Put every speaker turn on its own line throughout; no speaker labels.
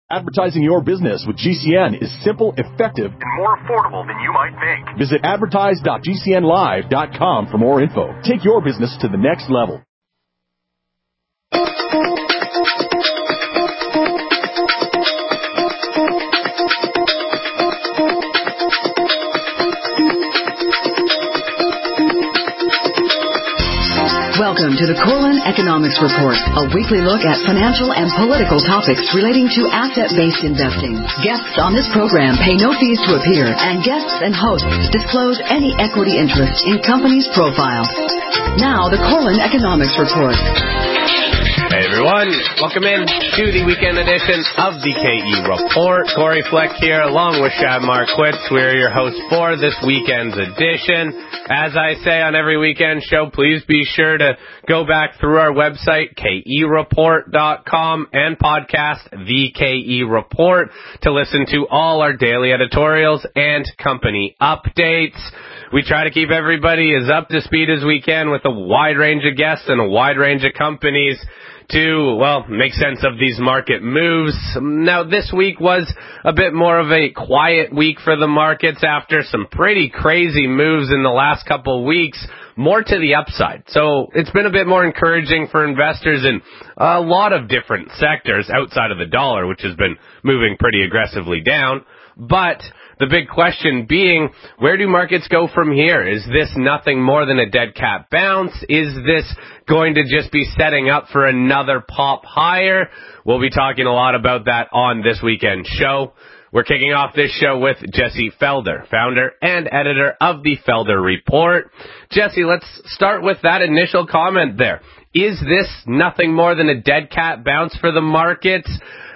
Advertising your business with GCN is simple, effective,
and more affordable than you might think.
Visit advertise.gcnlive.com for more info. Take your business to the next level.
Welcome to the Corlin Economics Report, a weekly look at financial and political topics relating to asset-based investing. Guests on this program pay no fees to appear, and guests and hosts disclose any equity interest in companies' profiles. Now, the Corlin Economics Report.
Hey everyone, welcome in to the weekend edition of the KE Report. Corey Fleck here along with Shad Marquitz. We're your hosts for this weekend's edition. As I say on every weekend show, please be sure to go back through our website, kereport.com, and podcast The KE Report to listen to all our daily editorials and company updates. We try to keep everybody as up to speed as we can with a wide range of guests and a wide range of companies to, well, make sense of these market moves. Now, this week was a bit more of a quiet week for the markets after some pretty crazy moves in the last couple of weeks, more to the upside. So it's been a bit more encouraging for investors in a lot of different sectors outside of the dollar, which has been moving pretty aggressively down. But the big question being, where do markets go from here? Is this nothing more than a dead cat bounce? Is this going to just be setting up for another pop higher? We'll be talking a lot about that on this weekend show. We're kicking off this show with Jesse Felder, founder and editor of the Felder Report. Jesse, let's start with that initial comment there. Is this nothing more than a dead cat bounce for the markets?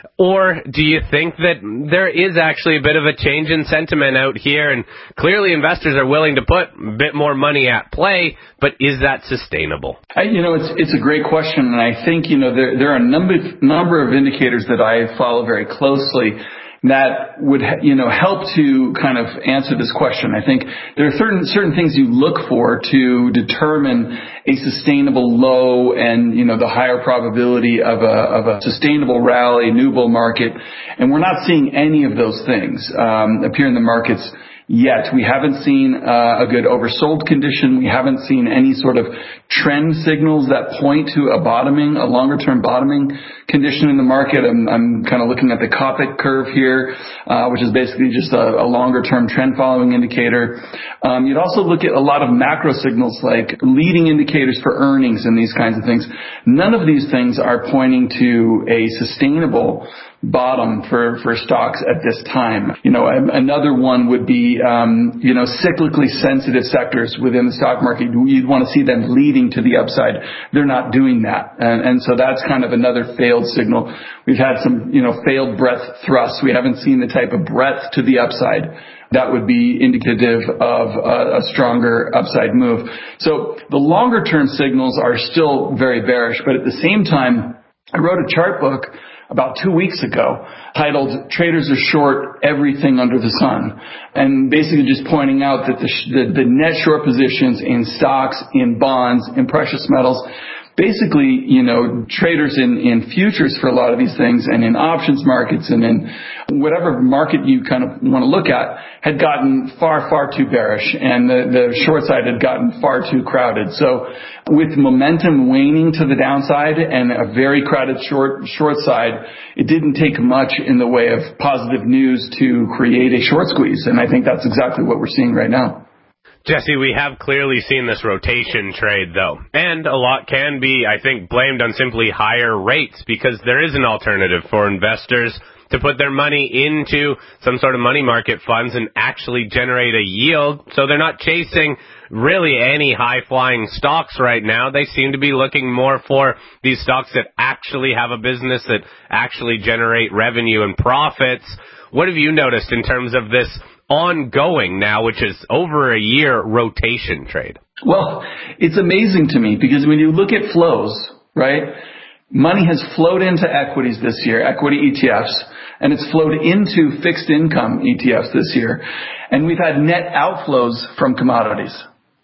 Or do you think that there is actually a bit of a change in sentiment out here, and clearly investors are willing to put a bit more money at play, but is that sustainable?
It's a great question, and I think, there are a number of indicators that I follow very closely that would, help to kind of answer this question. I think there are certain things you look for to determine a sustainable low and, the higher probability of a sustainable rally, new bull market. And we're not seeing any of those things appear in the markets yet. We haven't seen a good oversold condition. We haven't seen any sort of trend signals that point to a longer-term bottoming condition in the market. I'm kind of looking at the Kopic curve here, which is basically just a longer-term trend following indicator. You'd also look at a lot of macro signals like leading indicators for earnings and these kinds of things. None of these things are pointing to a sustainable bottom for stocks at this time. Another one would be, cyclically sensitive sectors within the stock market. You'd want to see them leading to the upside. They're not doing that. And so that's kind of another failed signal. We've had some, failed breadth thrusts. We haven't seen the type of breadth to the upside that would be indicative of a stronger upside move. So the longer term signals are still very bearish, but at the same time, I wrote a chart book about 2 weeks ago titled Traders Are Short Everything Under the Sun, and basically just pointing out that the net short positions in stocks, in bonds, in precious metals, basically, traders in futures for a lot of these things and in options markets and in whatever market you kind of want to look at had gotten far, far too bearish, and the short side had gotten far too crowded. So with momentum waning to the downside and a very crowded short side, it didn't take much in the way of positive news to create a short squeeze. And I think that's exactly what we're seeing right now.
Jesse, we have clearly seen this rotation trade, though, and a lot can be, I think, blamed on simply higher rates because there is an alternative for investors to put their money into some sort of money market funds and actually generate a yield. So they're not chasing really any high-flying stocks right now. They seem to be looking more for these stocks that actually have a business that actually generate revenue and profits. What have you noticed in terms of this ongoing now, which is over a year rotation trade?
Well, it's amazing to me because when you look at flows, right, money has flowed into equities this year, equity ETFs, and it's flowed into fixed income ETFs this year. And we've had net outflows from commodities.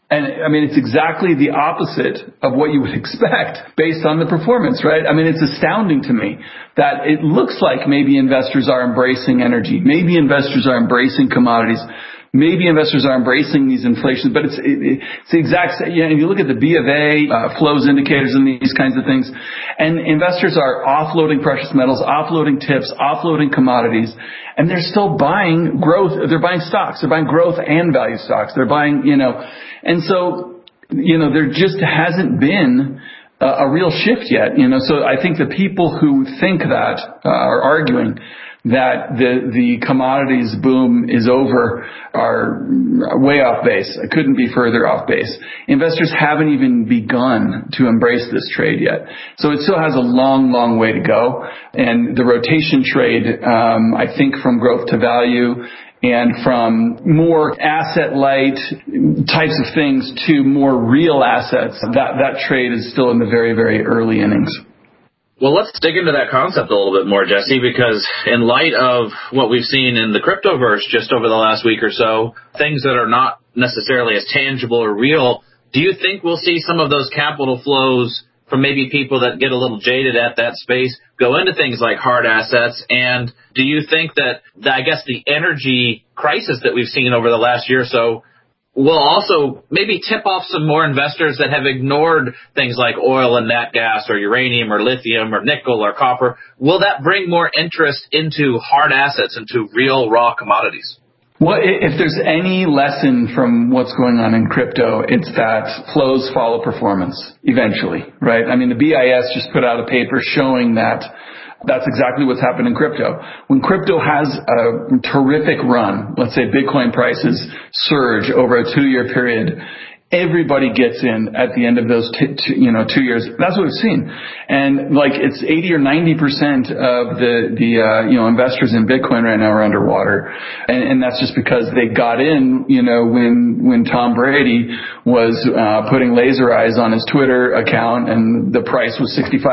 And I mean, it's exactly the opposite of what you would expect based on the performance, right? I mean, it's astounding to me that it looks like maybe investors are embracing energy. Maybe investors are embracing commodities. Maybe investors are embracing these inflations, but it's the exact same. If you look at the B of A flows indicators and these kinds of things, and investors are offloading precious metals, offloading tips, offloading commodities, and they're still buying growth. They're buying stocks. They're buying growth and value stocks. They're buying, and so, there just hasn't been a real shift yet, So I think the people who think that are arguing that the commodities boom is over are way off base. I couldn't be further off base. Investors haven't even begun to embrace this trade yet. So it still has a long, long way to go. And the rotation trade, I think from growth to value and from more asset-light types of things to more real assets, that trade is still in the very, very early innings.
Well, let's dig into that concept a little bit more, Jesse, because in light of what we've seen in the cryptoverse just over the last week or so, things that are not necessarily as tangible or real, do you think we'll see some of those capital flows from maybe people that get a little jaded at that space go into things like hard assets? And do you think that, I guess, the energy crisis that we've seen over the last year or so will also maybe tip off some more investors that have ignored things like oil and nat gas or uranium or lithium or nickel or copper? Will that bring more interest into hard assets, into real raw commodities?
Well, if there's any lesson from what's going on in crypto, it's that flows follow performance eventually, right? I mean, the BIS just put out a paper showing that that's exactly what's happened in crypto. When crypto has a terrific run, let's say Bitcoin prices surge over a 2-year period, everybody gets in at the end of those 2 years. That's what we've seen. And like it's 80 or 90% of the investors in Bitcoin right now are underwater. And that's just because they got in, when Tom Brady was putting laser eyes on his Twitter account and the price was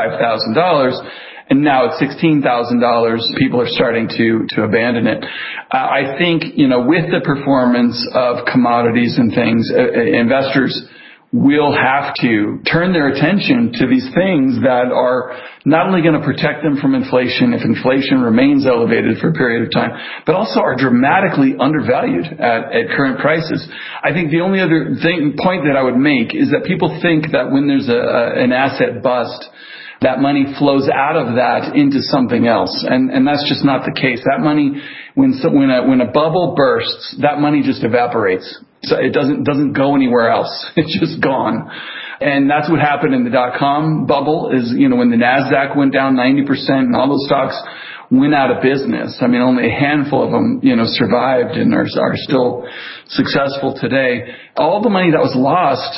$65,000. And now at $16,000, people are starting to abandon it. I think, with the performance of commodities and things, investors will have to turn their attention to these things that are not only going to protect them from inflation if inflation remains elevated for a period of time, but also are dramatically undervalued at current prices. I think the only other point that I would make is that people think that when there's an asset bust, that money flows out of that into something else. And that's just not the case. That money, when a bubble bursts, that money just evaporates. So it doesn't go anywhere else. It's just gone. And that's what happened in the .com bubble is, when the NASDAQ went down 90% and all those stocks went out of business. I mean, only a handful of them, survived and are still successful today. All the money that was lost,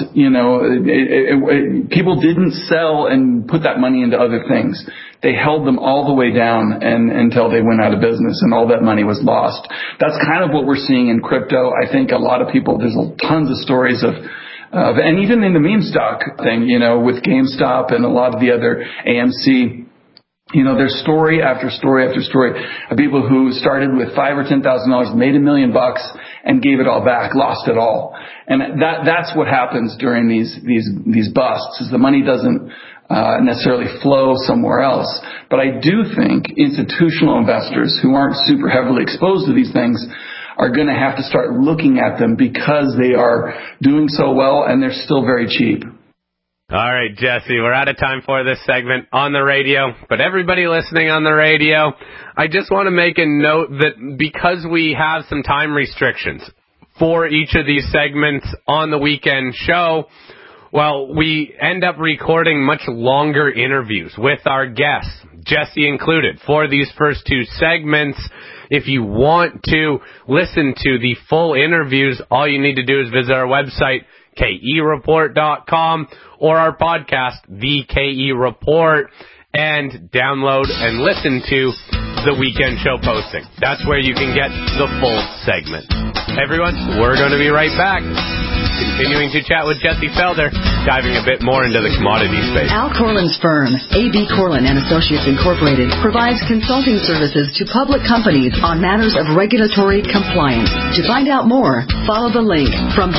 people didn't sell and put that money into other things. They held them all the way down until they went out of business and all that money was lost. That's kind of what we're seeing in crypto. I think a lot of people, there's tons of stories and even in the meme stock thing, with GameStop and a lot of the other AMC, there's story after story after story of people who started with $5,000 or $10,000, made $1 million and gave it all back, lost it all. And that's what happens during these busts is the money doesn't necessarily flow somewhere else. But I do think institutional investors who aren't super heavily exposed to these things are going to have to start looking at them because they are doing so well and they're still very cheap.
All right, Jesse, we're out of time for this segment on the radio, but everybody listening on the radio, I just want to make a note that because we have some time restrictions for each of these segments on the weekend show, well, we end up recording much longer interviews with our guests, Jesse included, for these first 2 segments. If you want to listen to the full interviews, all you need to do is visit our website, KEReport.com, or our podcast, The KE Report, and download and listen to the weekend show posting. That's where you can get the full segment. Everyone, we're going to be right back. continuing to chat with Jesse Felder, diving a bit more into the commodity space.
Al Corlin's firm, A.B. Corlin and Associates Incorporated, provides consulting services to public companies on matters of regulatory compliance. To find out more, follow the link from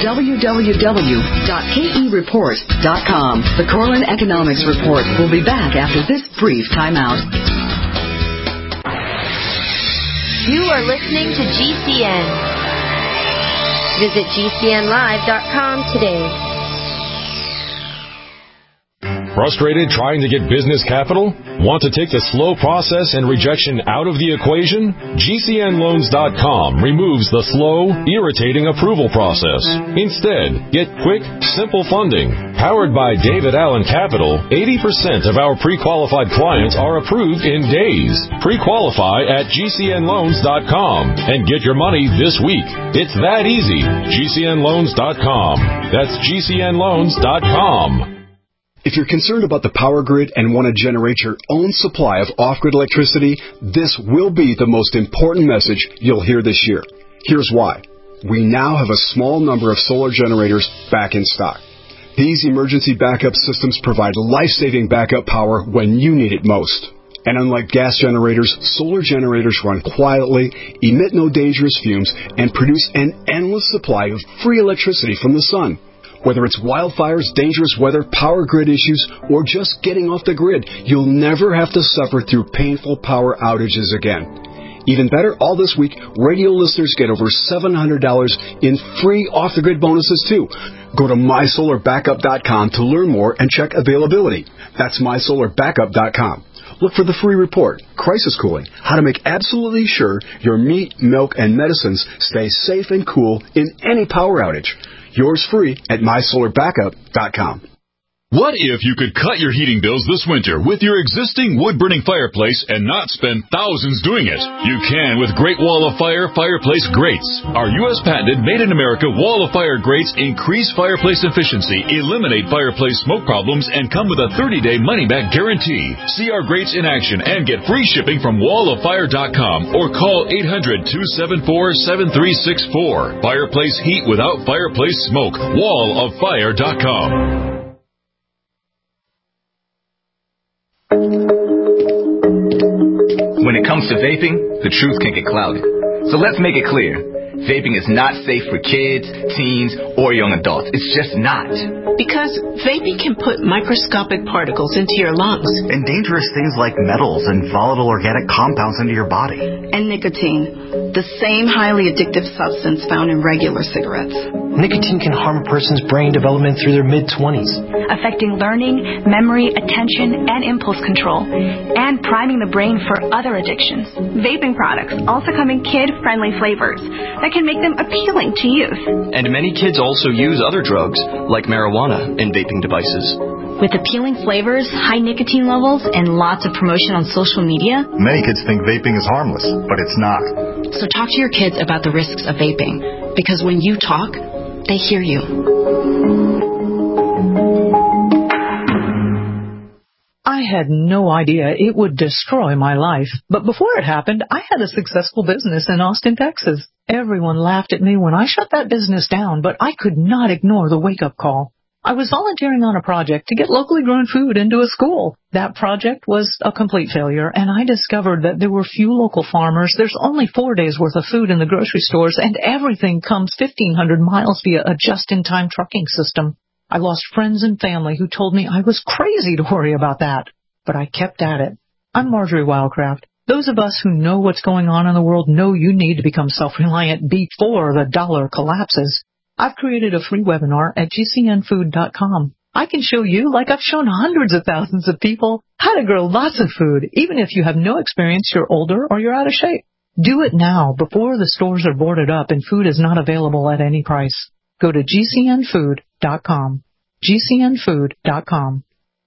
www.kereport.com. The Corlin Economics Report will be back after this brief timeout.
You are listening to GCN. Visit GCNlive.com today.
Frustrated trying to get business capital? Want to take the slow process and rejection out of the equation? GCNloans.com removes the slow, irritating approval process. Instead, get quick, simple funding. Powered by David Allen Capital, 80% of our pre-qualified clients are approved in days. Pre-qualify at GCNloans.com and get your money this week. It's that easy. GCNloans.com. That's GCNloans.com.
If you're concerned about the power grid and want to generate your own supply of off-grid electricity, this will be the most important message you'll hear this year. Here's why. We now have a small number of solar generators back in stock. These emergency backup systems provide life-saving backup power when you need it most. And unlike gas generators, solar generators run quietly, emit no dangerous fumes, and produce an endless supply of free electricity from the sun. Whether it's wildfires, dangerous weather, power grid issues, or just getting off the grid, you'll never have to suffer through painful power outages again. Even better, all this week, radio listeners get over $700 in free off-the-grid bonuses, too. Go to mysolarbackup.com to learn more and check availability. That's mysolarbackup.com. Look for the free report, Crisis Cooling, how to make absolutely sure your meat, milk, and medicines stay safe and cool in any power outage. Yours free at mysolarbackup.com.
What if you could cut your heating bills this winter with your existing wood-burning fireplace and not spend thousands doing it? You can with Great Wall of Fire fireplace grates. Our U.S. patented made-in-America Wall of Fire grates increase fireplace efficiency, eliminate fireplace smoke problems, and come with a 30-day money-back guarantee. See our grates in action and get free shipping from walloffire.com or call 800-274-7364. Fireplace heat without fireplace smoke. walloffire.com.
When it comes to vaping, the truth can get clouded. So let's make it clear. Vaping is not safe for kids, teens, or young adults. It's just not.
Because vaping can put microscopic particles into your lungs.
And dangerous things like metals and volatile organic compounds into your body.
And nicotine, the same highly addictive substance found in regular cigarettes.
Nicotine can harm a person's brain development through their mid-20s.
Affecting learning, memory, attention, and impulse control. And priming the brain for other addictions.
Vaping products also come in kid-friendly flavors that can make them appealing to youth.
And many kids also use other drugs, like marijuana, in vaping devices.
With appealing flavors, high nicotine levels, and lots of promotion on social media,
many kids think vaping is harmless, but it's not.
So talk to your kids about the risks of vaping, because when you talk, they hear you.
I had no idea it would destroy my life. But before it happened, I had a successful business in Austin, Texas. Everyone laughed at me when I shut that business down, but I could not ignore the wake-up call. I was volunteering on a project to get locally grown food into a school. That project was a complete failure, and I discovered that there were few local farmers. There's only 4 days' worth of food in the grocery stores, and everything comes 1,500 miles via a just-in-time trucking system. I lost friends and family who told me I was crazy to worry about that. But I kept at it. I'm Marjorie Wildcraft. Those of us who know what's going on in the world know you need to become self-reliant before the dollar collapses. I've created a free webinar at GCNfood.com. I can show you, like I've shown hundreds of thousands of people, how to grow lots of food, even if you have no experience, you're older, or you're out of shape. Do it now before the stores are boarded up and food is not available at any price. Go to GCNfood.com. GCNfood.com.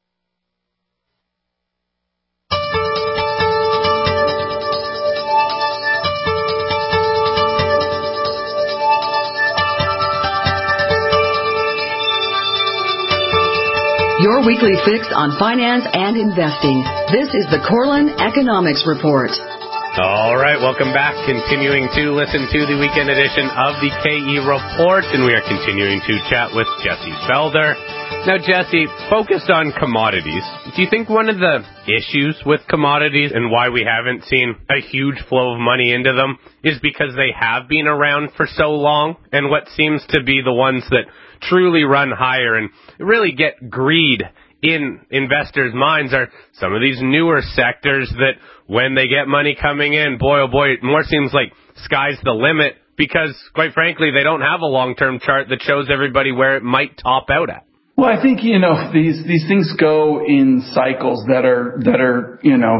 Your weekly fix on finance and investing. This is the Corlin Economics Report.
All right, welcome back. Continuing to listen to the weekend edition of the KE Report, and we are continuing to chat with Jesse Felder. Now, Jesse, focused on commodities, do you think one of the issues with commodities and why we haven't seen a huge flow of money into them is because they have been around for so long, and what seems to be the ones that truly run higher and really get greed in investors' minds are some of these newer sectors that when they get money coming in, boy, oh boy, it more seems like sky's the limit because, quite frankly, they don't have a long-term chart that shows everybody where it might top out at.
Well, I think, these things go in cycles that are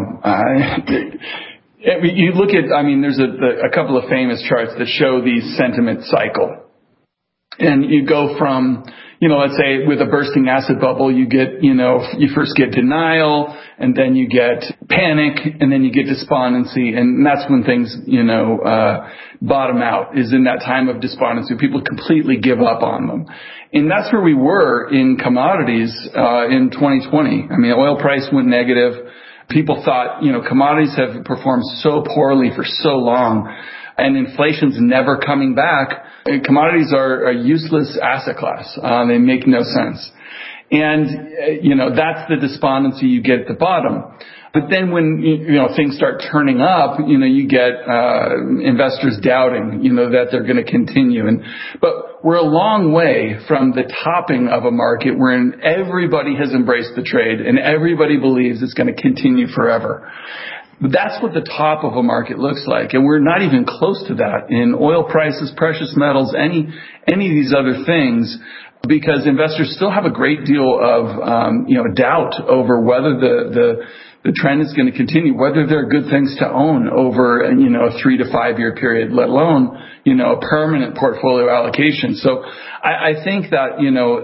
you look at, there's a couple of famous charts that show the sentiment cycle. And you go from, let's say with a bursting asset bubble, you get, you first get denial and then you get panic and then you get despondency. And that's when things, bottom out, is in that time of despondency. People completely give up on them. And that's where we were in commodities, in 2020. Oil price went negative. People thought, commodities have performed so poorly for so long and inflation's never coming back. Commodities are a useless asset class. They make no sense. And, that's the despondency you get at the bottom. But then when, things start turning up, you get, investors doubting, that they're going to continue. But we're a long way from the topping of a market wherein everybody has embraced the trade and everybody believes it's going to continue forever. That's what the top of a market looks like. And we're not even close to that in oil prices, precious metals, any of these other things, because investors still have a great deal of, doubt over whether the trend is going to continue, whether they're good things to own over, a 3 to 5 year period, let alone, a permanent portfolio allocation. So I think that,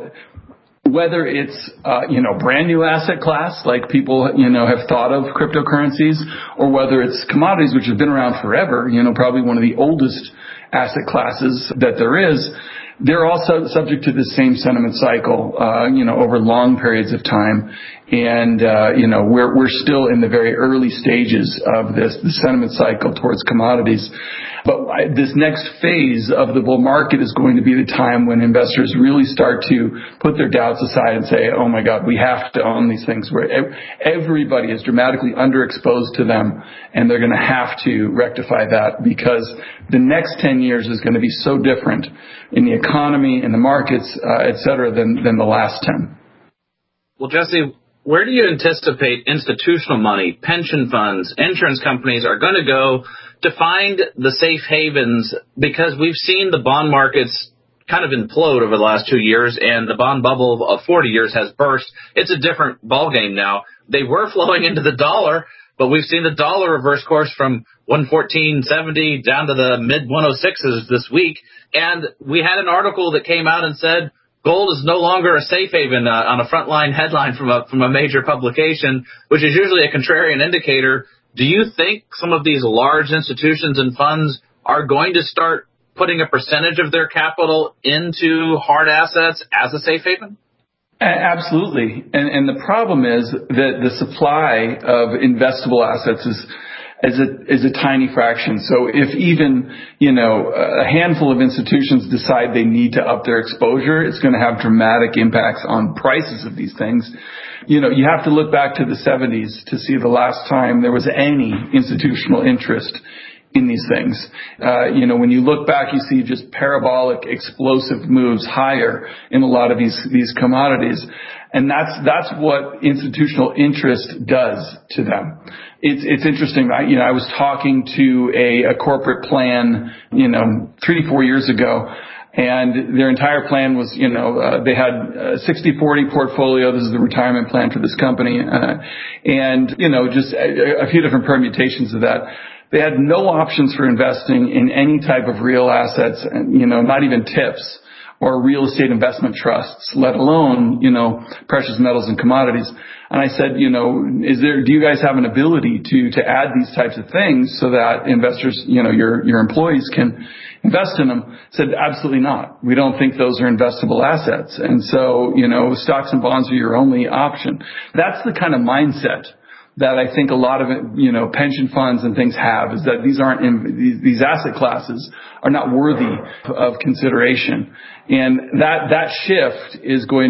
whether it's, brand new asset class, like people, have thought of cryptocurrencies, or whether it's commodities, which have been around forever, probably one of the oldest asset classes that there is, they're also subject to the same sentiment cycle, over long periods of time. And, we're still in the very early stages of the sentiment cycle towards commodities. But this next phase of the bull market is going to be the time when investors really start to put their doubts aside and say, oh my God, we have to own these things, where everybody is dramatically underexposed to them, and they're going to have to rectify that, because the next 10 years is going to be so different in the economy, in the markets, et cetera, than the last 10.
Well, Jesse, where do you anticipate institutional money, pension funds, insurance companies are going to go to find the safe havens? Because we've seen the bond markets kind of implode over the last 2 years, and the bond bubble of 40 years has burst. It's a different ballgame now. They were flowing into the dollar, but we've seen the dollar reverse course from 114.70 down to the mid 106s this week. And we had an article that came out and said gold is no longer a safe haven on a frontline headline from a major publication, which is usually a contrarian indicator. Do you think some of these large institutions and funds are going to start putting a percentage of their capital into hard assets as a safe haven?
Absolutely. And the problem is that the supply of investable assets is a tiny fraction. So if even, a handful of institutions decide they need to up their exposure, it's going to have dramatic impacts on prices of these things. You have to look back to the 70s to see the last time there was any institutional interest in these things. When you look back, you see just parabolic, explosive moves higher in a lot of these commodities. And that's what institutional interest does to them. It's interesting. I was talking to a corporate plan, 3 to 4 years ago, and their entire plan was, they had a 60-40 portfolio. This is the retirement plan for this company. And just a few different permutations of that. They had no options for investing in any type of real assets, not even TIPS or real estate investment trusts, let alone, precious metals and commodities. And I said, do you guys have an ability to add these types of things so that investors, your employees can invest in them? I said, absolutely not. We don't think those are investable assets. And so, stocks and bonds are your only option. That's the kind of mindset that I think a lot of pension funds and things have, is that these asset classes are not worthy of consideration, and that shift is going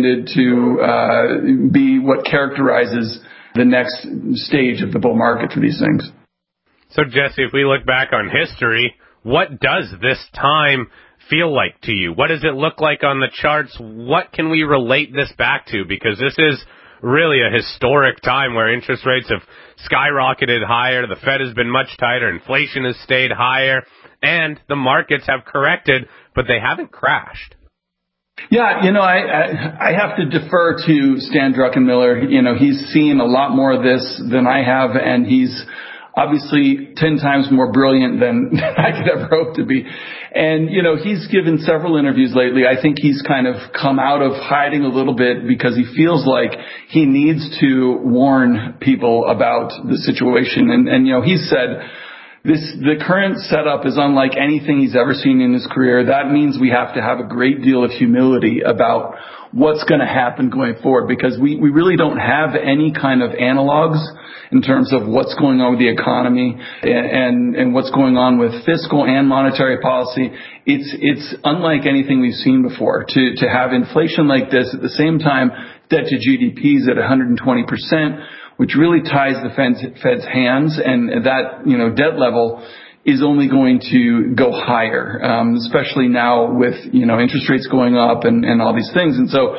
to be what characterizes the next stage of the bull market for these things.
So Jesse, if we look back on history, what does this time feel like to you? What does it look like on the charts? What can we relate this back to? Because this is really a historic time where interest rates have skyrocketed higher, the Fed has been much tighter, inflation has stayed higher, and the markets have corrected, but they haven't crashed.
Yeah, I have to defer to Stan Druckenmiller. He's seen a lot more of this than I have, and he's obviously 10 times more brilliant than I could ever hope to be. And, he's given several interviews lately. I think he's kind of come out of hiding a little bit because he feels like he needs to warn people about the situation. And he said, the current setup is unlike anything he's ever seen in his career. That means we have to have a great deal of humility about what's going to happen going forward, because we really don't have any kind of analogs in terms of what's going on with the economy and what's going on with fiscal and monetary policy. It's unlike anything we've seen before. To have inflation like this at the same time, debt to GDP is at 120%, which really ties the Fed's hands, and that debt level is only going to go higher, especially now with interest rates going up and all these things. And so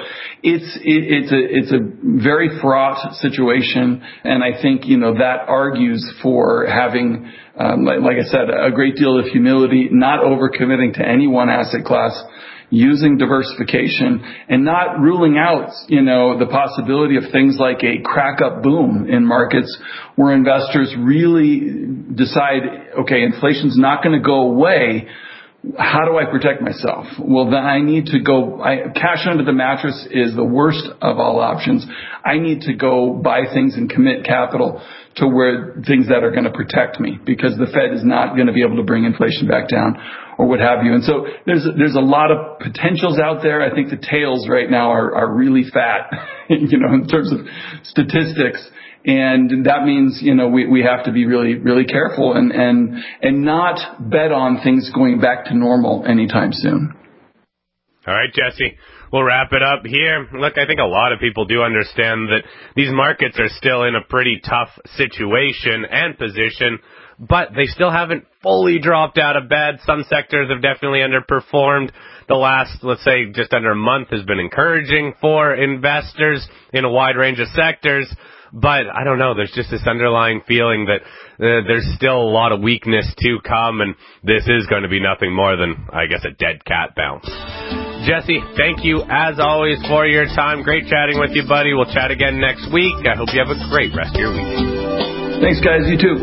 it's a very fraught situation, and I think that argues for having, like I said, a great deal of humility, not overcommitting to any one asset class, using diversification, and not ruling out, the possibility of things like a crack up boom in markets where investors really decide, okay, inflation's not going to go away. How do I protect myself? Well, then I need to go, cash under the mattress is the worst of all options. I need to go buy things and commit capital to where things that are going to protect me, because the Fed is not going to be able to bring inflation back down or what have you. And so there's a lot of potentials out there. I think the tails right now are really fat, in terms of statistics. And that means, we have to be really, really careful and not bet on things going back to normal anytime soon.
All right, Jesse, we'll wrap it up here. Look, I think a lot of people do understand that these markets are still in a pretty tough situation and position, but they still haven't fully dropped out of bed. Some sectors have definitely underperformed. The last, let's say, just under a month has been encouraging for investors in a wide range of sectors. But I don't know, there's just this underlying feeling that there's still a lot of weakness to come, and this is going to be nothing more than, I guess, a dead cat bounce. Jesse, thank you as always for your time. Great chatting with you, buddy. We'll chat again next week. I hope you have a great rest of your week.
Thanks, guys. You too.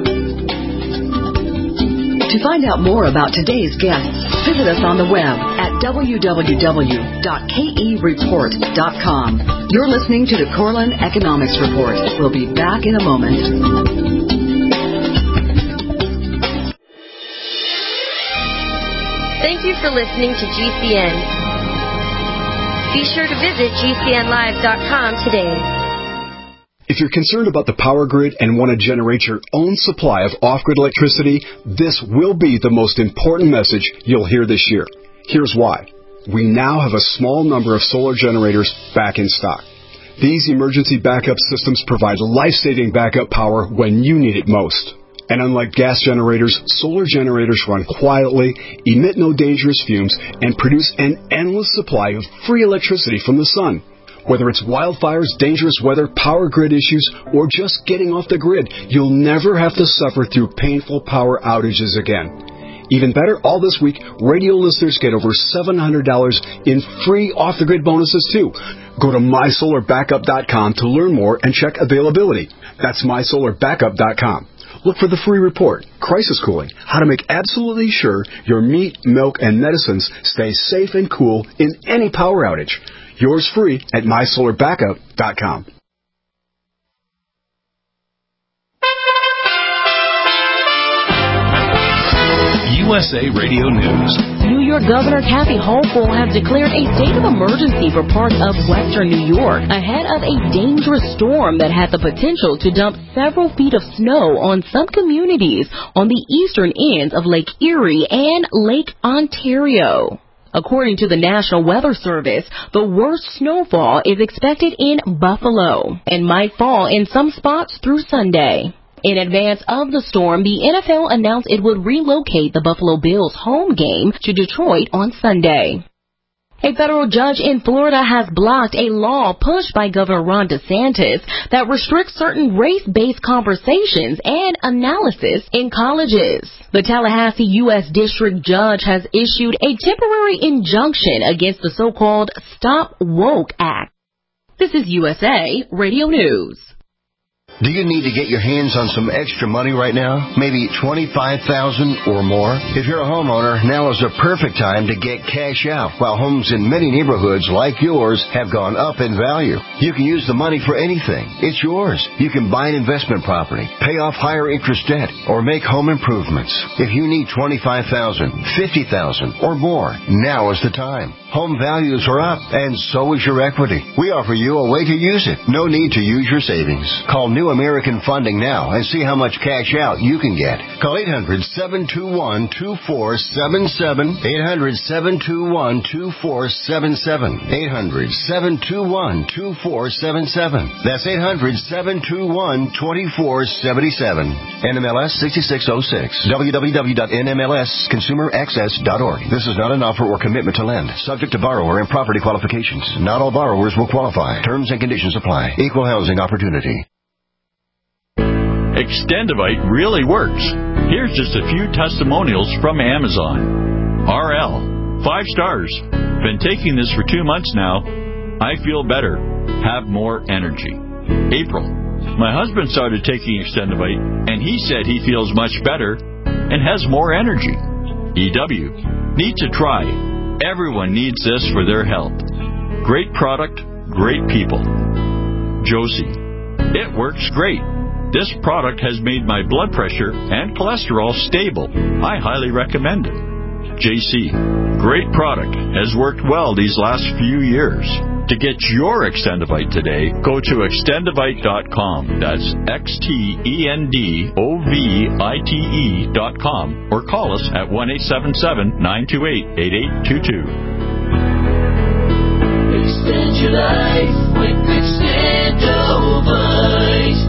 To find out more about today's guests, visit us on the web at www.kereport.com. You're listening to the Corlin Economics Report. We'll be back in a moment.
Thank you for listening to GCN. Be sure to visit GCNlive.com today.
If you're concerned about the power grid and want to generate your own supply of off-grid electricity, this will be the most important message you'll hear this year. Here's why. We now have a small number of solar generators back in stock. These emergency backup systems provide life-saving backup power when you need it most. And unlike gas generators, solar generators run quietly, emit no dangerous fumes, and produce an endless supply of free electricity from the sun. Whether it's wildfires, dangerous weather, power grid issues, or just getting off the grid, you'll never have to suffer through painful power outages again. Even better, all this week, radio listeners get over $700 in free off-the-grid bonuses, too. Go to mysolarbackup.com to learn more and check availability. That's mysolarbackup.com. Look for the free report, Crisis Cooling, how to make absolutely sure your meat, milk, and medicines stay safe and cool in any power outage. Yours free at mysolarbackup.com.
USA Radio News.
New York Governor Kathy Hochul has declared a state of emergency for parts of western New York ahead of a dangerous storm that had the potential to dump several feet of snow on some communities on the eastern ends of Lake Erie and Lake Ontario. According to the National Weather Service, the worst snowfall is expected in Buffalo and might fall in some spots through Sunday. In advance of the storm, the NFL announced it would relocate the Buffalo Bills home game to Detroit on Sunday. A federal judge in Florida has blocked a law pushed by Governor Ron DeSantis that restricts certain race-based conversations and analysis in colleges. The Tallahassee U.S. District Judge has issued a temporary injunction against the so-called Stop Woke Act. This is USA Radio News.
Do you need to get your hands on some extra money right now? Maybe $25,000 or more? If you're a homeowner, now is the perfect time to get cash out. While homes in many neighborhoods like yours have gone up in value, you can use the money for anything. It's yours. You can buy an investment property, pay off higher interest debt, or make home improvements. If you need $25,000, $50,000 or more, now is the time. Home values are up, and so is your equity. We offer you a way to use it. No need to use your savings. Call New American Funding now and see how much cash out you can get. Call 800-721-2477. 800-721-2477. 800-721-2477. That's 800-721-2477. NMLS 6606. www.nmlsconsumeraccess.org. This is not an offer or commitment to lend. Subject to borrower and property qualifications. Not all borrowers will qualify. Terms and conditions apply. Equal housing opportunity.
Extendivite really works. Here's just a few testimonials from Amazon. RL, 5 stars. Been taking this for 2 months now. I feel better. Have more energy. April, my husband started taking Extendivite, and he said he feels much better and has more energy. EW, need to try. Everyone needs this for their health. Great product, great people. Josie, it works great. This product has made my blood pressure and cholesterol stable. I highly recommend it. JC, great product. Has worked well these last few years. To get your Extendivite today, go to extendivite.com. That's XTENDOVITE.com or call us at 1-877-928-8822.
Extend your life with Extendivite.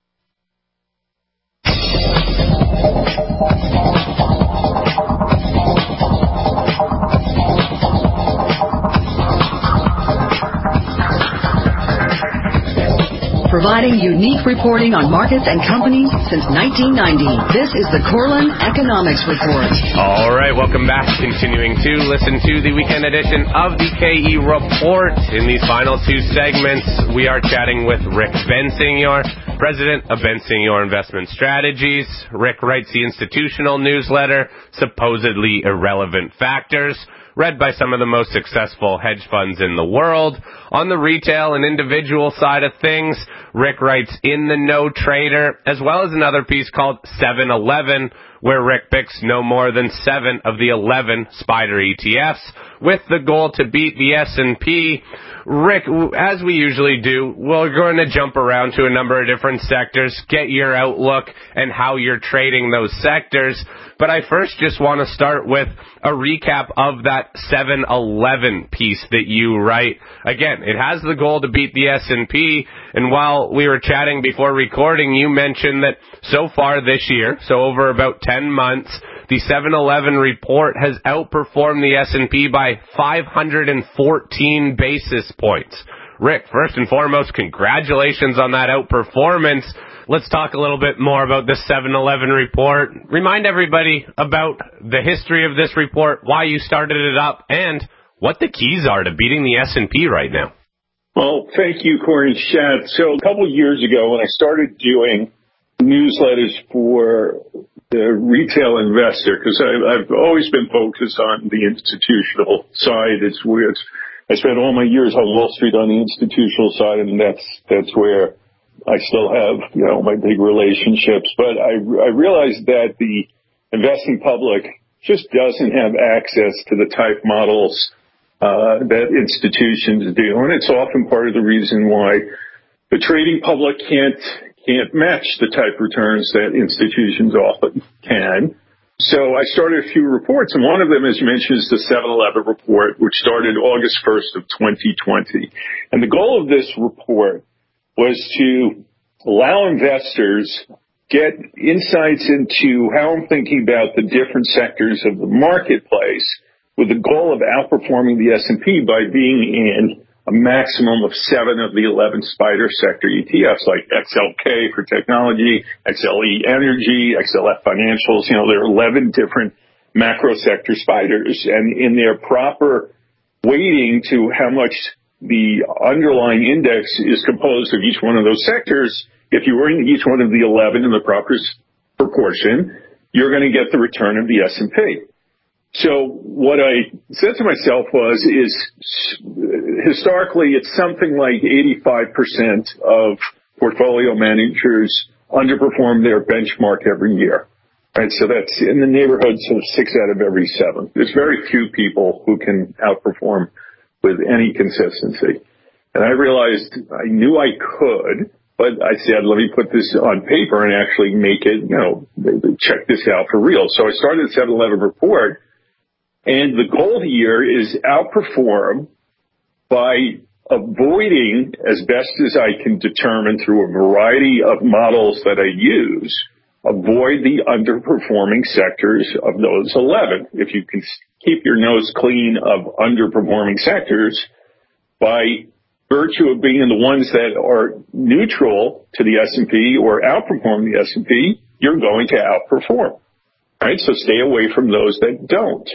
Providing unique reporting on markets and companies since 1990. This is the Corlin Economics Report.
All right, welcome back. Continuing to listen to the weekend edition of the KE Report. In these final 2 segments, we are chatting with Rick Bensignor, president of Bensignor Investment Strategies. Rick writes the institutional newsletter, Supposedly Irrelevant Factors, read by some of the most successful hedge funds in the world. On the retail and individual side of things, Rick writes In the Know Trader, as well as another piece called 7-Eleven, where Rick picks no more than 7 of the 11 SPDR ETFs with the goal to beat the S&P. Rick, as we usually do, we're going to jump around to a number of different sectors, get your outlook and how you're trading those sectors. But I first just want to start with a recap of that 7-Eleven piece that you write. Again, it has the goal to beat the S&P. And while we were chatting before recording, you mentioned that so far this year, so over about 10 months, the 7-Eleven report has outperformed the S&P by 514 basis points. Rick, first and foremost, congratulations on that outperformance. Let's talk a little bit more about this 7-Eleven report. Remind everybody about the history of this report, why you started it up, and what the keys are to beating the S&P right now.
Well, thank you, Corey and Shad. So a couple of years ago, when I started doing newsletters for the retail investor, because I've always been focused on the institutional side. It's weird. I spent all my years on Wall Street on the institutional side, and that's where I still have, my big relationships. But I realized that the investing public just doesn't have access to the type models that institutions do. And it's often part of the reason why the trading public can't match the type returns that institutions often can. So I started a few reports, and one of them, as you mentioned, is the 7-Eleven report, which started August 1st of 2020. And the goal of this report was to allow investors get insights into how I'm thinking about the different sectors of the marketplace with the goal of outperforming the S&P by being in a maximum of 7 of the 11 spider sector ETFs, like XLK for technology, XLE energy, XLF financials. There are 11 different macro sector spiders, and in their proper weighting to how much the underlying index is composed of each one of those sectors, if you were in each one of the 11 in the proper proportion, you're going to get the return of the S&P. So what I said to myself is historically it's something like 85% of portfolio managers underperform their benchmark every year. Right? So that's in the neighborhoods of 6 out of every 7. There's very few people who can outperform with any consistency. And I realized I knew I could, but I said, let me put this on paper and actually make it, check this out for real. So I started the 7-Eleven report. And the goal here is outperform by avoiding, as best as I can determine through a variety of models that I use, avoid the underperforming sectors of those 11. If you can keep your nose clean of underperforming sectors, by virtue of being in the ones that are neutral to the S&P or outperform the S&P, you're going to outperform. Right? So stay away from those that don't.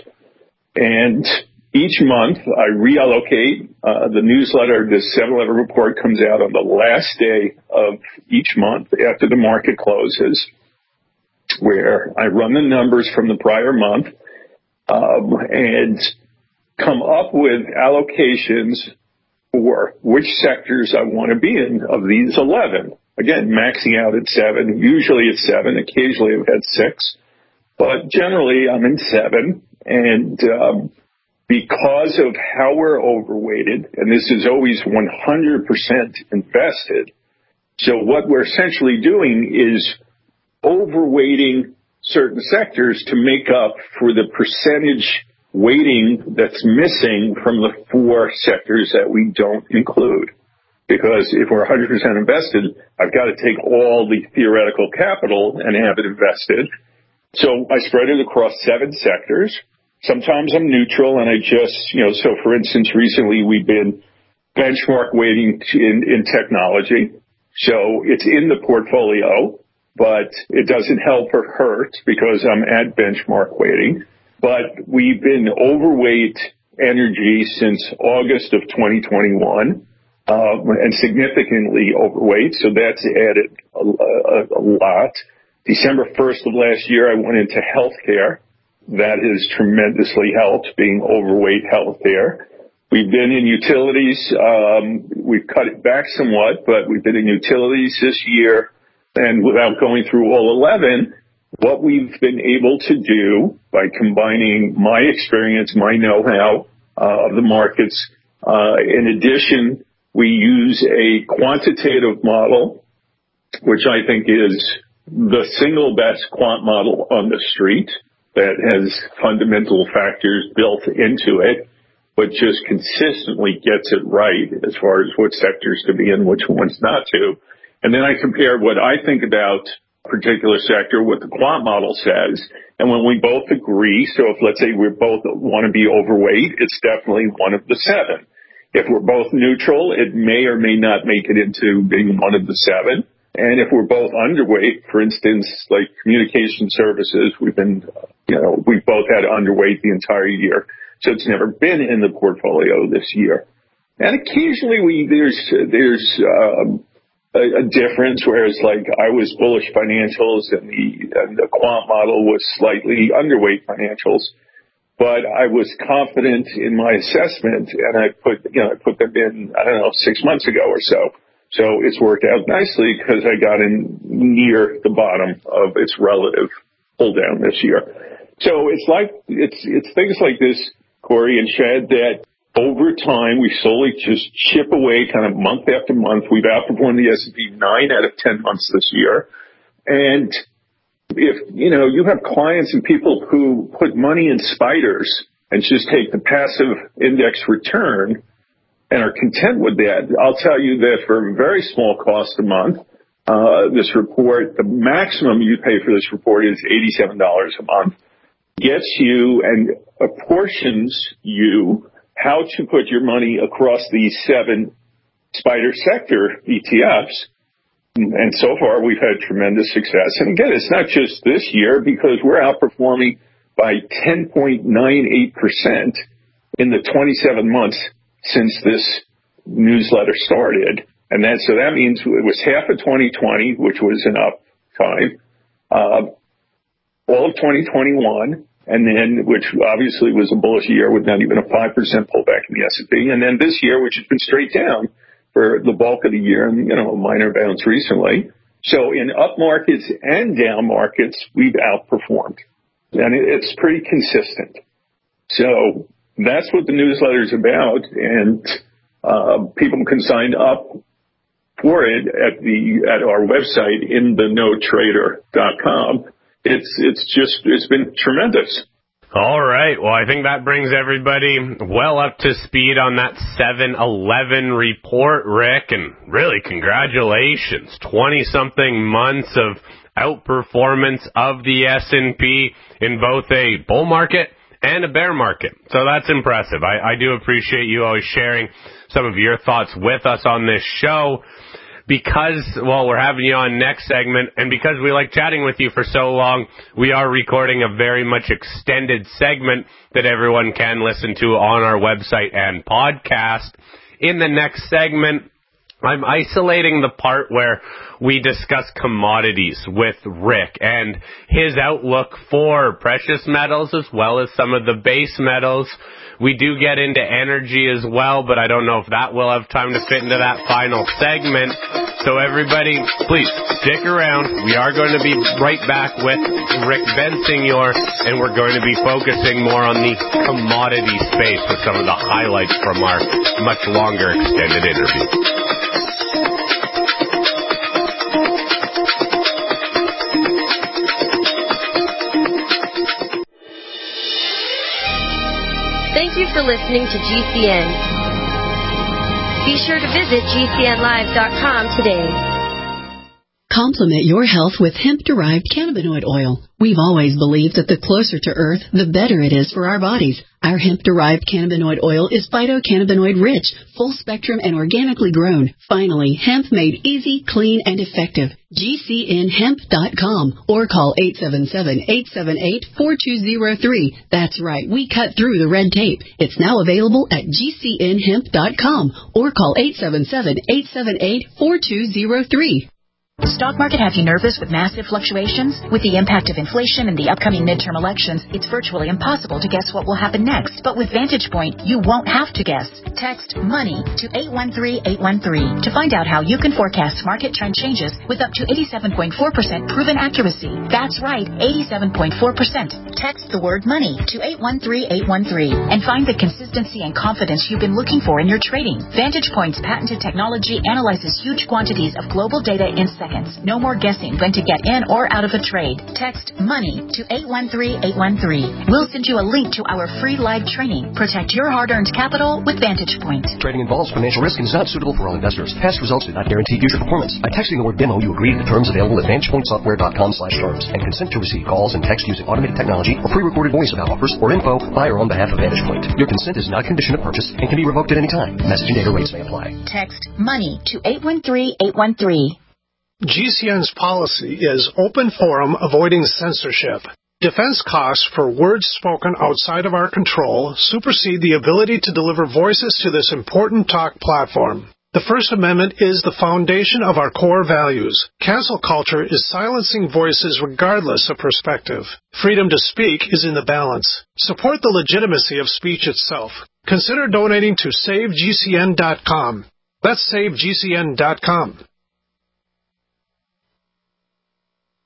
And each month I reallocate the newsletter. The 7-Eleven report comes out on the last day of each month after the market closes, where I run the numbers from the prior month and come up with allocations for which sectors I want to be in of these 11. Again, maxing out at 7. Usually it's 7. Occasionally I've had 6. But generally I'm in 7. And because of how we're overweighted, and this is always 100% invested, so what we're essentially doing is overweighting certain sectors to make up for the percentage weighting that's missing from the 4 sectors that we don't include. Because if we're 100% invested, I've got to take all the theoretical capital and have it invested. So I spread it across 7 sectors. Sometimes I'm neutral and I just, so for instance, recently we've been benchmark weighting in technology. So it's in the portfolio, but it doesn't help or hurt because I'm at benchmark weighting. But we've been overweight energy since August of 2021, and significantly overweight. So that's added a lot. December 1st of last year, I went into healthcare. That has tremendously helped, being overweight healthcare. We've been in utilities. We've cut it back somewhat, but we've been in utilities this year. And without going through all 11, what we've been able to do by combining my experience, my know-how of the markets, in addition, we use a quantitative model, which I think is the single best quant model on the street, that has fundamental factors built into it, but just consistently gets it right as far as what sectors to be in, which ones not to. And then I compare what I think about a particular sector, what the quant model says, and when we both agree, so if let's say we both want to be overweight, it's definitely one of the 7. If we're both neutral, it may or may not make it into being one of the 7. And if we're both underweight, for instance, like communication services, we've both had underweight the entire year. So it's never been in the portfolio this year. And occasionally there's a difference, whereas like I was bullish financials and the quant model was slightly underweight financials. But I was confident in my assessment, and I put them in, 6 months ago or so. So it's worked out nicely because I got in near the bottom of its relative pull down this year. So it's things like this, Corey and Shad, that over time we slowly just chip away kind of month after month. We've outperformed the S&P 9 out of 10 months this year. And if, you have clients and people who put money in spiders and just take the passive index return and are content with that, I'll tell you that for a very small cost a month, this report, the maximum you pay for this report is $87 a month, gets you and apportions you how to put your money across these 7 spider sector ETFs. And so far, we've had tremendous success. And again, it's not just this year, because we're outperforming by 10.98% in the 27 months since this newsletter started. And so that means it was half of 2020, which was an up time, all of 2021, and then, which obviously was a bullish year with not even a 5% pullback in the S&P, and then this year, which has been straight down for the bulk of the year, and, a minor bounce recently. So in up markets and down markets, we've outperformed. And it's pretty consistent. So that's what the newsletter is about, and people can sign up for it at our website, InTheNoTrader.com. It's been tremendous.
All right. Well, I think that brings everybody well up to speed on that 7-11 report, Rick, and really congratulations. 20-something months of outperformance of the S&P in both a bull market and a bear market. So that's impressive. I do appreciate you always sharing some of your thoughts with us on this show. Because, we're having you on next segment, and because we like chatting with you for so long, we are recording a very much extended segment that everyone can listen to on our website and podcast. In the next segment, I'm isolating the part where we discuss commodities with Rick and his outlook for precious metals as well as some of the base metals. We do get into energy as well, but I don't know if that will have time to fit into that final segment. So everybody, please stick around. We are going to be right back with Rick Bensignor, and we're going to be focusing more on the commodity space with some of the highlights from our much longer extended interview.
Thank you for listening to GCN. Be sure to visit GCNlive.com today.
Complement your health with hemp-derived cannabinoid oil. We've always believed that the closer to Earth, the better it is for our bodies. Our hemp-derived cannabinoid oil is phytocannabinoid-rich, full-spectrum, and organically grown. Finally, hemp made easy, clean, and effective. GCNhemp.com or call 877-878-4203. That's right, we cut through the red tape. It's now available at GCNhemp.com or call 877-878-4203.
Stock market have you nervous with massive fluctuations? With the impact of inflation and the upcoming midterm elections, it's virtually impossible to guess what will happen next. But with Vantage Point, you won't have to guess. Text MONEY to 813-813 to find out how you can forecast market trend changes with up to 87.4% proven accuracy. That's right, 87.4%. Text the word MONEY to 813-813 and find the consistency and confidence you've been looking for in your trading. Vantage Point's patented technology analyzes huge quantities of global data in seconds. No more guessing when to get in or out of a trade. Text MONEY to 813-813. We'll send you a link to our free live training. Protect your hard-earned capital with Vantage Point.
Trading involves financial risk and is not suitable for all investors. Past results do not guarantee future performance. By texting the word demo, you agree to the terms available at VantagePointSoftware.com/terms and consent to receive calls and text using automated technology or pre-recorded voice about offers or info by or on behalf of Vantage Point. Your consent is not a condition of purchase and can be revoked at any time. Message and data rates may apply.
Text MONEY to 813-813.
GCN's policy is open forum avoiding censorship. Defense costs for words spoken outside of our control supersede the ability to deliver voices to this important talk platform. The First Amendment is the foundation of our core values. Cancel culture is silencing voices regardless of perspective. Freedom to speak is in the balance. Support the legitimacy of speech itself. Consider donating to SaveGCN.com. That's SaveGCN.com.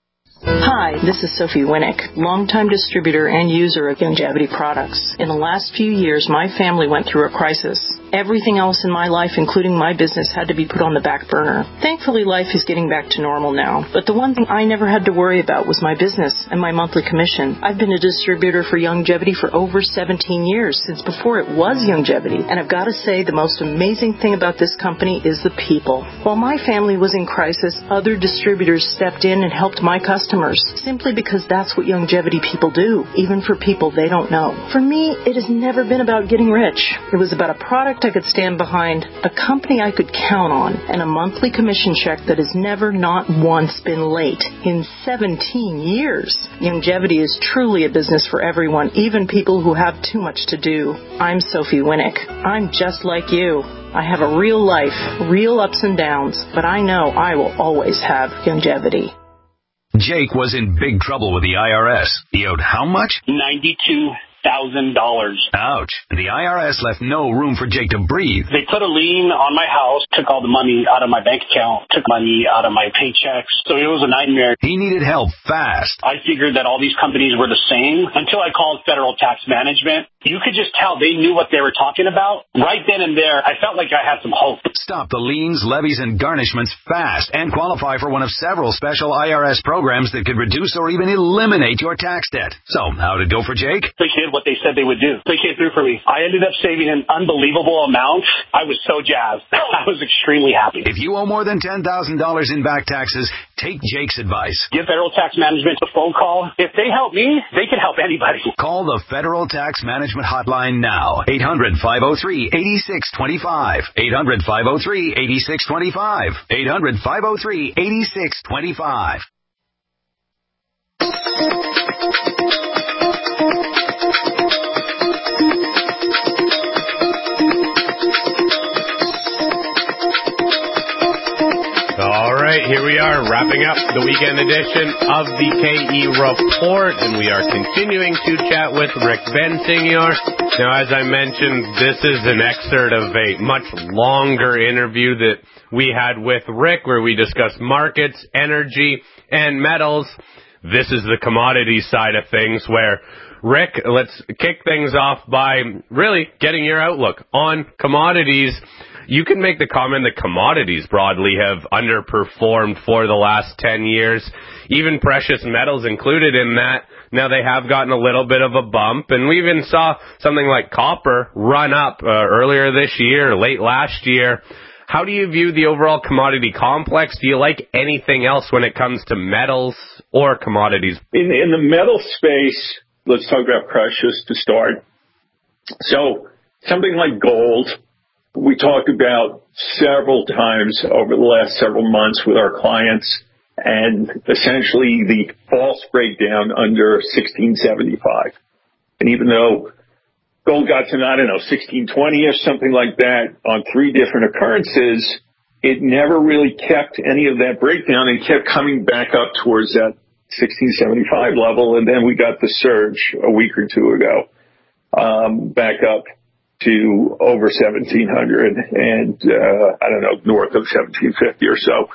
Hi, this is Sophie Winnick, longtime distributor and user of Youngevity products. In the last few years, my family went through a crisis. Everything else in my life, including my business, had to be put on the back burner. Thankfully, life is getting back to normal now. But the one thing I never had to worry about was my business and my monthly commission. I've been a distributor for Youngevity for over 17 years, since before it was Youngevity. And I've got to say, the most amazing thing about this company is the people. While my family was in crisis, other distributors stepped in and helped my customers, simply because that's what Youngevity people do, even for people they don't know. For me, it has never been about getting rich. It was about a product I could stand behind, a company I could count on, and a monthly commission check that has never, not once, been late in 17 years. Youngevity is truly a business for everyone, even people who have too much to do. I'm Sophie Winnick. I'm just like you. I have a real life, real ups and downs, but I know I will always have Youngevity.
Jake was in big trouble with the IRS. He owed how much?
$92,000.
Ouch. The IRS left no room for Jake to breathe.
They put a lien on my house, took all the money out of my bank account, took money out of my paychecks. So it was a nightmare.
He needed help fast.
I figured that all these companies were the same until I called Federal Tax Management. You could just tell they knew what they were talking about. Right then and there, I felt like I had some hope.
Stop the liens, levies, and garnishments fast and qualify for one of several special IRS programs that could reduce or even eliminate your tax debt. So, how'd it go for Jake?
They did what they said they would do. They came through for me. I ended up saving an unbelievable amount. I was so jazzed. I was extremely happy.
If you owe more than $10,000 in back taxes, take Jake's advice.
Give Federal Tax Management a phone call. If they help me, they can help anybody.
Call the Federal Tax Management hotline now. 800-503-8625. 800-503-8625. 800-503-8625.
All right, here we are, wrapping up the weekend edition of the KE Report, and we are continuing to chat with Rick Bensignor. Now, as I mentioned, this is an excerpt of a much longer interview that we had with Rick, where we discussed markets, energy, and metals. This is the commodity side of things, where, Rick, let's kick things off by really getting your outlook on commodities. You can make the comment that commodities broadly have underperformed for the last 10 years, even precious metals included in that. Now, they have gotten a little bit of a bump, and we even saw something like copper run up earlier this year, late last year. How do you view the overall commodity complex? Do you like anything else when it comes to metals or commodities?
In the metal space, let's talk about precious to start. So something like gold, we talked about several times over the last several months with our clients, and essentially the false breakdown under 1675. And even though gold got to, I don't know, 1620 or something like that on 3 different occurrences, it never really kept any of that breakdown and kept coming back up towards that 1675 level. And then we got the surge a week or two ago, back up to over 1,700 and, I don't know, north of 1,750 or so.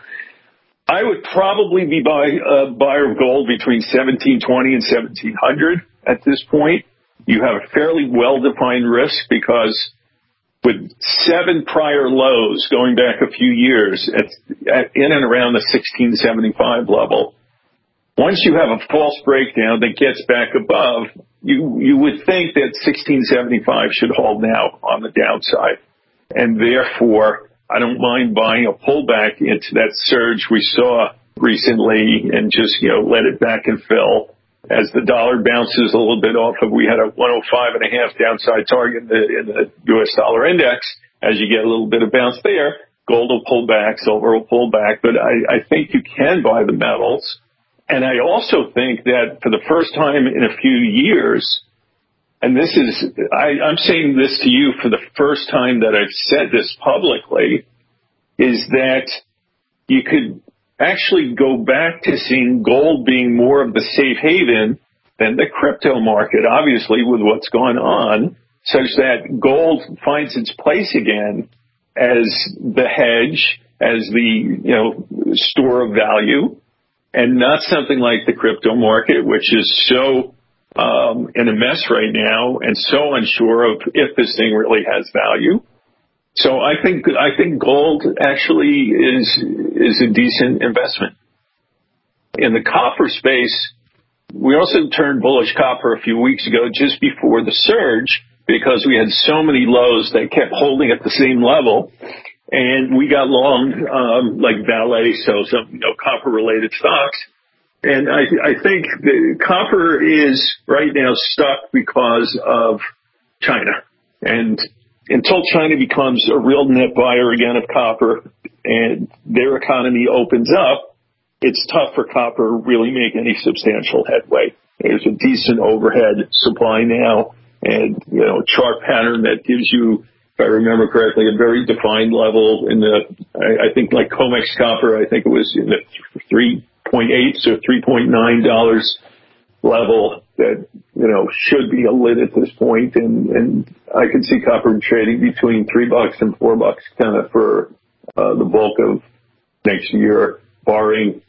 I would probably be a buyer of gold between 1,720 and 1,700 at this point. You have a fairly well-defined risk because with 7 prior lows going back a few years in and around the 1,675 level, once you have a false breakdown that gets back above, you would think that 1675 should hold now on the downside. And therefore, I don't mind buying a pullback into that surge we saw recently and just, let it back and fill. As the dollar bounces a little bit off of, we had a 105.5 downside target in the U.S. dollar index. As you get a little bit of bounce there, gold will pull back, silver will pull back. But I think you can buy the metals. And I also think that for the first time in a few years, and this is, I'm saying this to you for the first time that I've said this publicly, is that you could actually go back to seeing gold being more of the safe haven than the crypto market, obviously, with what's gone on, such that gold finds its place again as the hedge, as the, store of value. and not something like the crypto market, which is so in a mess right now and so unsure of if this thing really has value. So I think gold actually is a decent investment. In the copper space, we also turned bullish copper a few weeks ago just before the surge because we had so many lows that kept holding at the same level. And we got long, like Vale, so some, copper-related stocks. And I think the copper is right now stuck because of China. And until China becomes a real net buyer again of copper and their economy opens up, it's tough for copper to really make any substantial headway. There's a decent overhead supply now and, chart pattern that gives you, if I remember correctly, a very defined level in I think like COMEX copper, I think it was in the 3.8 or $3.9 level that, should be a lid at this point. And I can see copper trading between $3 and $4 kind of for the bulk of next year, barring,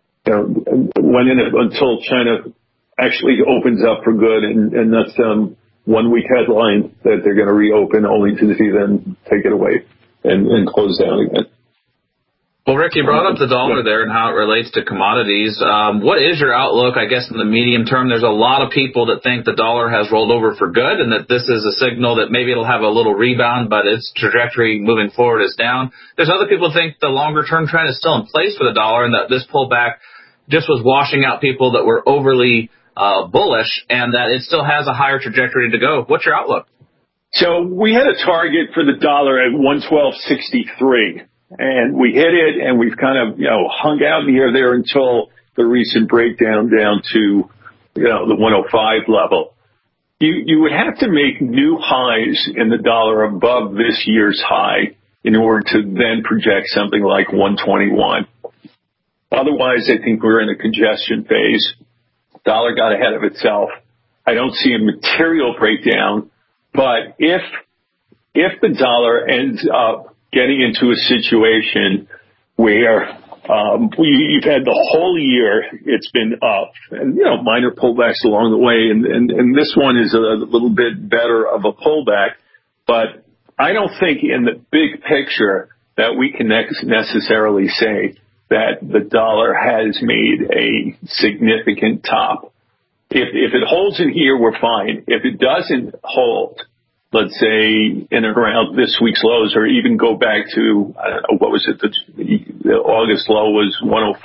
until China actually opens up for good. And that's, 1 week headline that they're going to reopen only to see them take it away and close down again.
Well, Rick, you brought up the dollar there and how it relates to commodities. What is your outlook, I guess, in the medium term? There's a lot of people that think the dollar has rolled over for good and that this is a signal that maybe it'll have a little rebound, but its trajectory moving forward is down. There's other people who think the longer-term trend is still in place for the dollar and that this pullback just was washing out people that were overly bullish and that it still has a higher trajectory to go. What's your outlook?
So we had a target for the dollar at 112.63. And we hit it, and we've kind of, hung out in the air there until the recent breakdown down to, the 105 level. You would have to make new highs in the dollar above this year's high in order to then project something like 121. Otherwise, I think we're in a congestion phase. Dollar got ahead of itself. I don't see a material breakdown, but if the dollar ends up getting into a situation where you've had the whole year, it's been up, and minor pullbacks along the way, and this one is a little bit better of a pullback, but I don't think in the big picture that we can necessarily say that the dollar has made a significant top. If it holds in here, we're fine. If it doesn't hold, let's say in and around this week's lows, or even go back to, I don't know, what was it? The August low was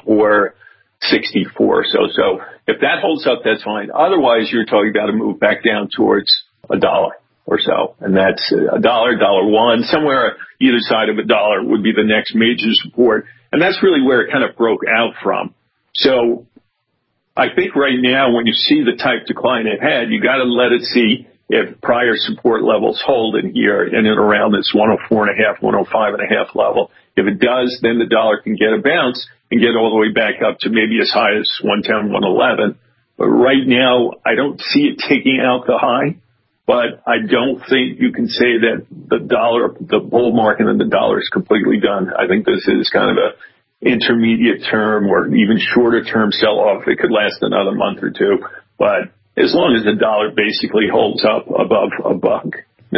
104.64. So if that holds up, that's fine. Otherwise, you're talking about a move back down towards $1 or so. And that's $1, $1, somewhere either side of $1 would be the next major support. And that's really where it kind of broke out from. So I think right now, when you see the type decline it had, you got to let it see if prior support levels hold in here in and around this 104.5, 105.5 level. If it does, then the dollar can get a bounce and get all the way back up to maybe as high as 110, 111. But right now, I don't see it taking out the high, but I don't think you can say that the dollar, the bull market and the dollar is completely done. I think this is kind of a intermediate term or even shorter term sell-off. It could last another month or two, but as long as the dollar basically holds up above $1,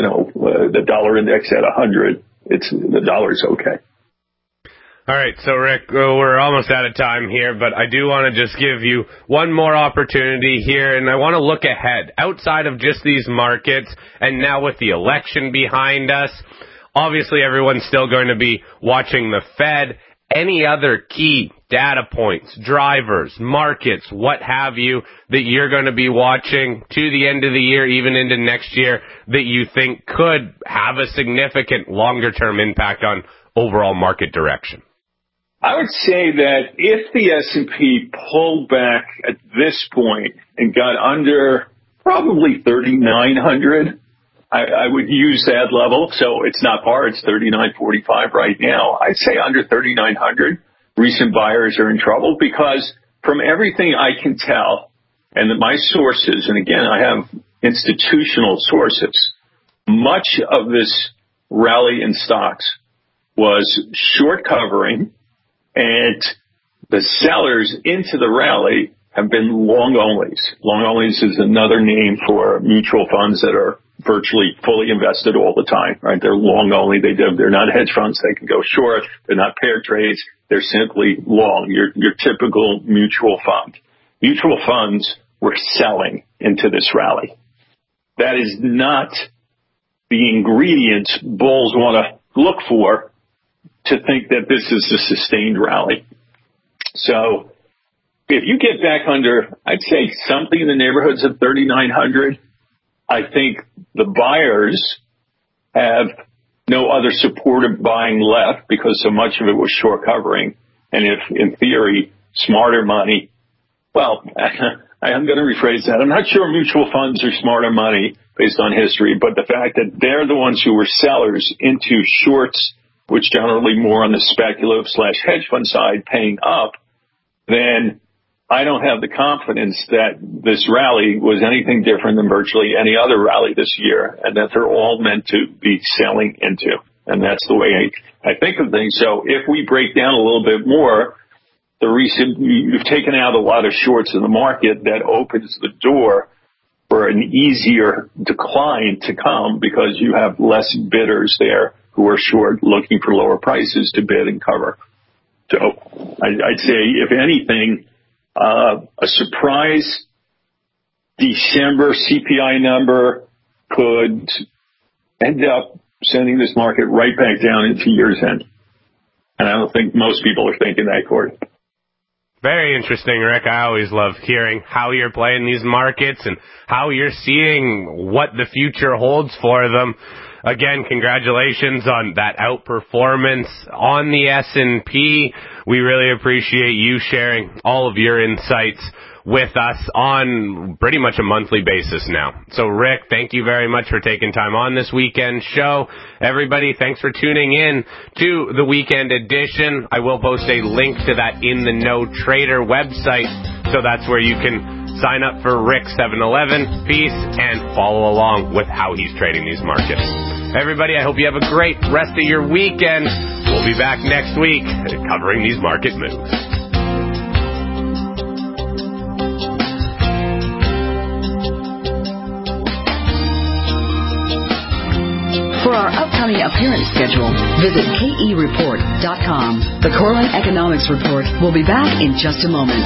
the dollar index at 100, the dollar's okay.
All right, so Rick, we're almost out of time here, but I do want to just give you one more opportunity here, and I want to look ahead outside of just these markets, and now with the election behind us, obviously everyone's still going to be watching the Fed. Any other key data points, drivers, markets, what have you, that you're going to be watching to the end of the year, even into next year, that you think could have a significant longer-term impact on overall market direction?
I would say that if the S&P pulled back at this point and got under probably 3,900, I would use that level. So it's not par, it's 39.45 right now. I'd say under 3,900, recent buyers are in trouble because from everything I can tell and my sources, and again, I have institutional sources, much of this rally in stocks was short covering and The sellers into the rally have been long onlys. Long onlys is another name for mutual funds that are virtually fully invested all the time, right? They're long only. They're not hedge funds. They can go short. They're not pair trades. They're simply long. Your typical mutual fund. Mutual funds were selling into this rally. That is not the ingredients bulls want to look for to think that this is a sustained rally. So if you get back under, I'd say something in the neighborhoods of 3,900, I think the buyers have no other supportive buying left because so much of it was short covering. And if, in theory, smarter money, well, I'm going to rephrase that. I'm not sure mutual funds are smarter money based on history, but the fact that they're the ones who were sellers into shorts, which generally more on the speculative / hedge fund side paying up, then I don't have the confidence that this rally was anything different than virtually any other rally this year, and that they're all meant to be selling into. And that's the way I think of things. So if we break down a little bit more, you've taken out a lot of shorts in the market. That opens the door for an easier decline to come because you have less bidders there who are short looking for lower prices to bid and cover. So I'd say, if anything, a surprise December CPI number could end up sending this market right back down into year's end. And I don't think most people are thinking that, Corey.
Very interesting, Rick. I always love hearing how you're playing these markets and how you're seeing what the future holds for them. Again, congratulations on that outperformance on the S&P. We really appreciate you sharing all of your insights with us on pretty much a monthly basis now. So, Rick, thank you very much for taking time on this weekend show. Everybody, thanks for tuning in to the weekend edition. I will post a link to that In the Know Trader website, so that's where you can sign up for Rick's 7-Eleven piece and follow along with how he's trading these markets. Everybody, I hope you have a great rest of your weekend. We'll be back next week covering these market moves.
For our upcoming appearance schedule, visit KEReport.com. The Corlin Economics Report will be back in just a moment.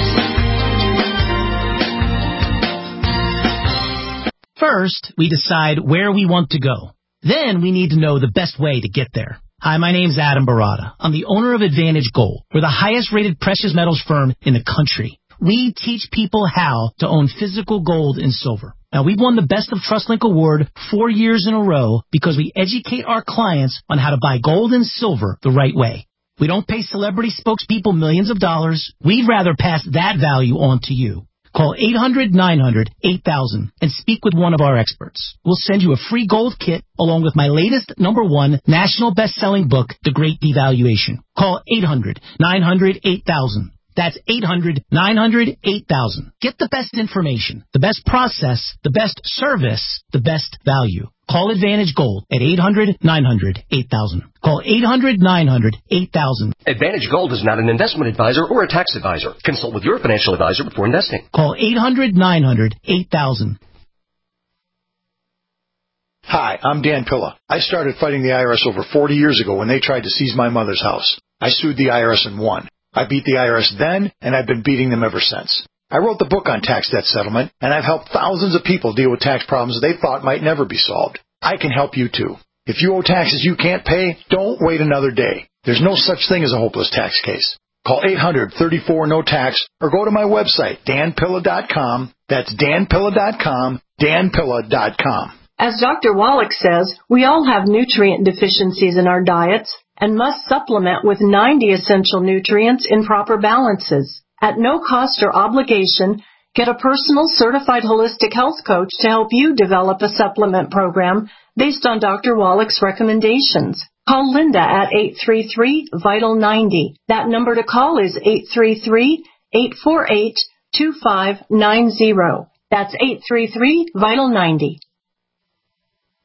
First, we decide where we want to go. Then we need to know the best way to get there. Hi, my name's Adam Barada. I'm the owner of Advantage Gold. We're the highest rated precious metals firm in the country. We teach people how to own physical gold and silver. Now, we've won the Best of TrustLink Award 4 years in a row because we educate our clients on how to buy gold and silver the right way. We don't pay celebrity spokespeople millions of dollars. We'd rather pass that value on to you. Call 800-900-8000 and speak with one of our experts. We'll send you a free gold kit along with my latest #1 national best-selling book, The Great Devaluation. Call 800-900-8000. That's 800-900-8000. Get the best information, the best process, the best service, the best value. Call Advantage Gold at 800-900-8000. Call 800-900-8000.
Advantage Gold is not an investment advisor or a tax advisor. Consult with your financial advisor before investing.
Call 800-900-8000.
Hi, I'm Dan Pilla. I started fighting the IRS over 40 years ago when they tried to seize my mother's house. I sued the IRS and won. I beat the IRS then, and I've been beating them ever since. I wrote the book on tax debt settlement, and I've helped thousands of people deal with tax problems they thought might never be solved. I can help you too. If you owe taxes you can't pay, don't wait another day. There's no such thing as a hopeless tax case. Call 800-34-NO-TAX or go to my website, danpilla.com. That's danpilla.com, danpilla.com.
As Dr. Wallach says, we all have nutrient deficiencies in our diets and must supplement with 90 essential nutrients in proper balances. At no cost or obligation, get a personal certified holistic health coach to help you develop a supplement program based on Dr. Wallach's recommendations. Call Linda at 833-VITAL-90. That number to call is 833-848-2590. That's 833-VITAL-90.